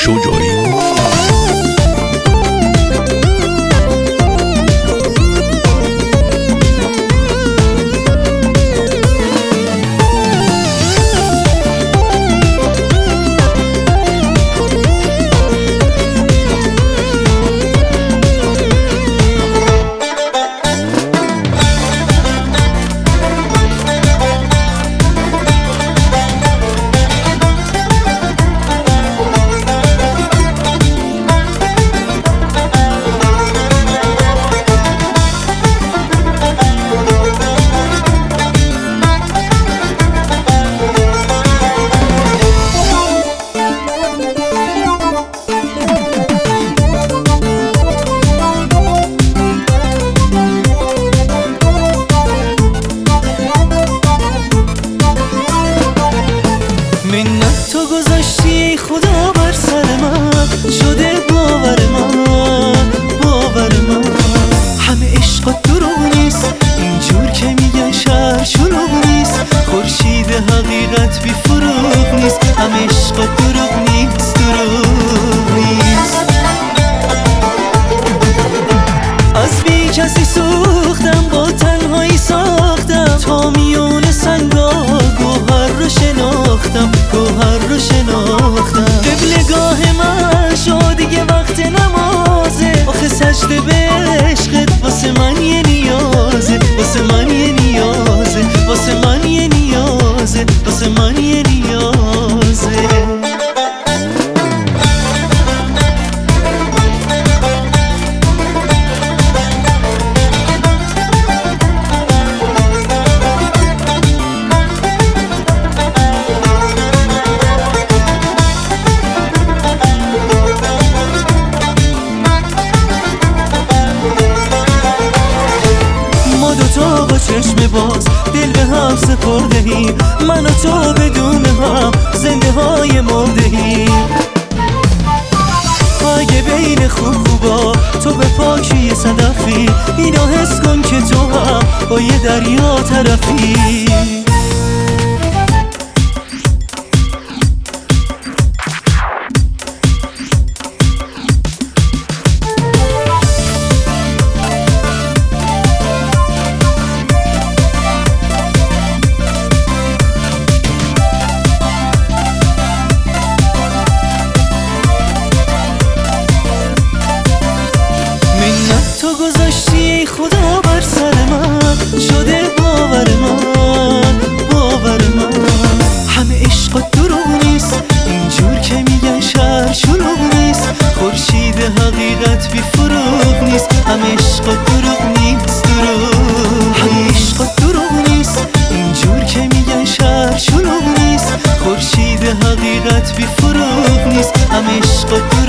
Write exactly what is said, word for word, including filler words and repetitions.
شجاعی. منت تو گذاشتی خدا بر سر من، شده باور من باور من. همه عشقات دروغ نیست، اینجور که میگن شهر شلوغ نیست. خورشید حقیقت بی فروغ نیست، همه عشقات دروغ نیست دروغ نیست. از بی کسی سوختم، با تنهایی ساختم، تا میون سنگا گوهر رو شناختم گوهر رو شناختم. قبلگاه من شد دیگه وقت نمازه، آخه سجده به عشقت واسه من یه نیازه، واسه من یه نیازه، واسه من یه نیازه، واسه من یه نیازه. دوتا با چشم باز دل به هم سپردهیم، من و تو بدون هم زنده های مردهیم. اگه بین خوب خوبا تو به پاکی صدفی، اینو حس کن که تو هم با یه دریا طرفی. تو گذاشتی خدا بر سر من، شده باور من باور من. همه عشقات دروغ نیست، اینجور که میگن شهر شلوغ نیست. خورشید حقیقت بی فروغ نیست، همه عشقات دروغ نیست دروغ. همه عشقات دروغ نیست، اینجور که میگن شهر شلوغ نیست. خورشید حقیقت بی فروغ نیست، همه عشقات